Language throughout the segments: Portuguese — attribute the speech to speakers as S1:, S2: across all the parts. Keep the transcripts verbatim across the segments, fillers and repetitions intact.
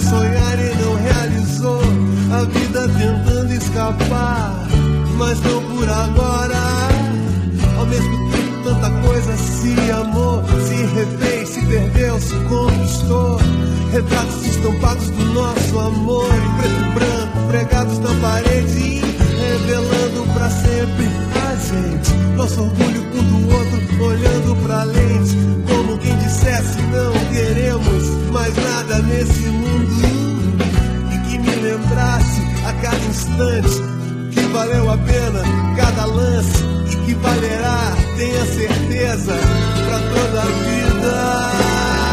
S1: sonhar e não realizou. A vida tentando escapar, mas não por agora. Ao mesmo tempo tanta coisa se amou, se refez, se perdeu, se conquistou. Retratos estampados do nosso amor, em preto e branco, pregados na parede, revelando pra sempre a gente. Nosso orgulho um do outro, olhando pra lente, como quem dissesse não queremos mais nada nesse mundo. E que me lembrasse a cada instante que valeu a pena cada lance, e que valerá, tenha certeza, pra toda a vida.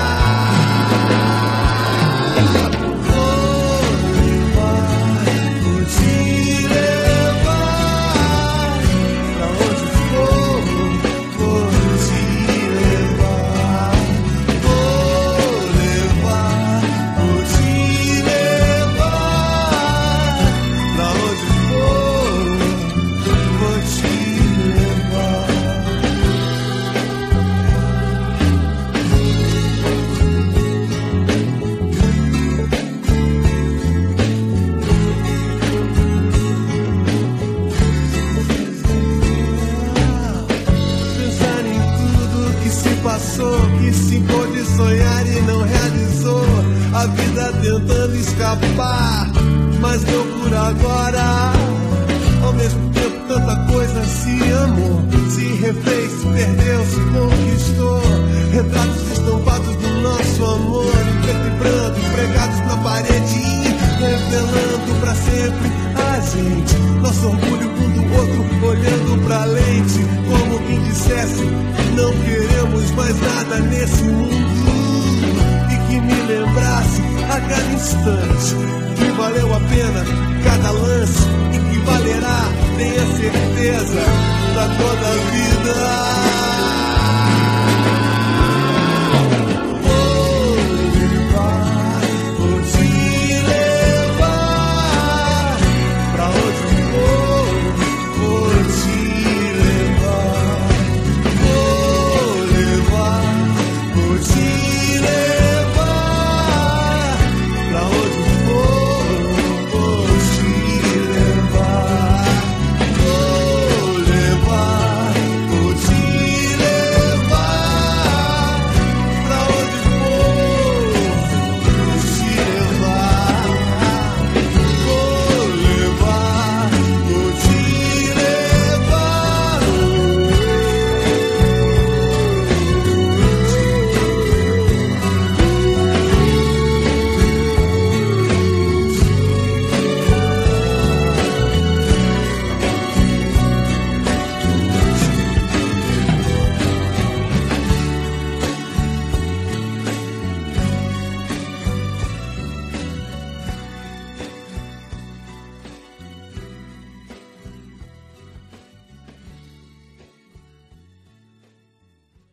S1: Que se pôde sonhar e não realizou. A vida tentando escapar, mas não por agora. Ao mesmo tempo tanta coisa se amou, se refez, se perdeu, se conquistou. Retratos estampados do nosso amor, em preto e branco, pregados na parede, revelando pra sempre a gente. Nosso orgulho um do outro, olhando pra lente, como quem dissesse não queremos mais nada nesse mundo. E que me lembrasse a cada instante que valeu a pena cada lance, e que valerá, tenha certeza, pra toda a vida.